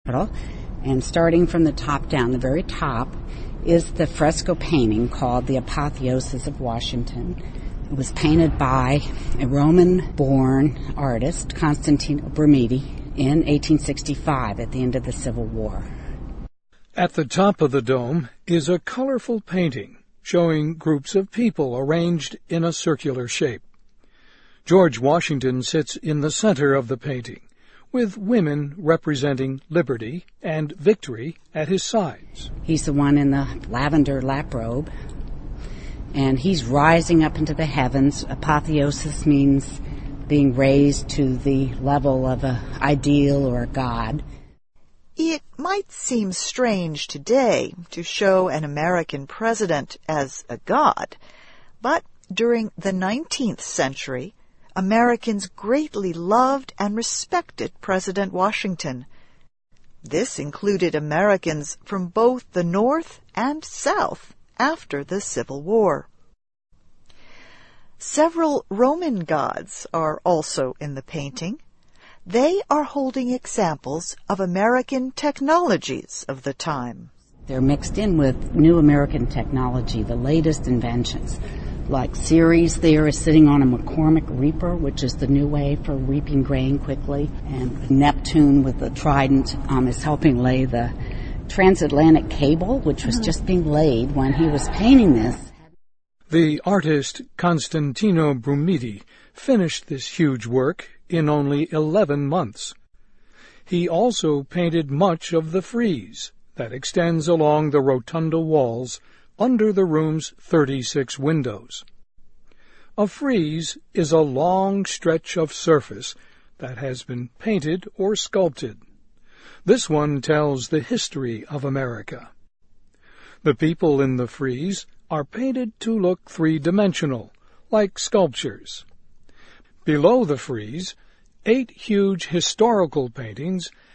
And starting from the top down, the very top, is the fresco painting called The Apotheosis of Washington. It was painted by a Roman-born artist, Constantino Brumidi, in 1865 at the end of the Civil War. At the top of the dome is a colorful painting showing groups of people arranged in a circular shape. George Washington sits in the center of the painting, with women representing liberty and victory at his sides. He's the one in the lavender lap robe, and he's rising up into the heavens. Apotheosis means being raised to the level of an ideal or a god. It might seem strange today to show an American president as a god, but during the 19th century, Americans greatly loved and respected President Washington. This included Americans from both the North and South after the Civil War. Several Roman gods are also in the painting. They are holding examples of American technologies of the time. They're mixed in with new American technology, the latest inventions. Like Ceres there is sitting on a McCormick reaper, which is the new way for reaping grain quickly. And Neptune with the trident is helping lay the transatlantic cable, which was just being laid when he was painting this. The artist Constantino Brumidi finished this huge work in only 11 months. He also painted much of the frieze that extends along the rotunda walls under the room's 36 windows. A frieze is a long stretch of surface that has been painted or sculpted. This one tells the history of America. The people in the frieze are painted to look three-dimensional, like sculptures. Below the frieze, 8 huge historical paintings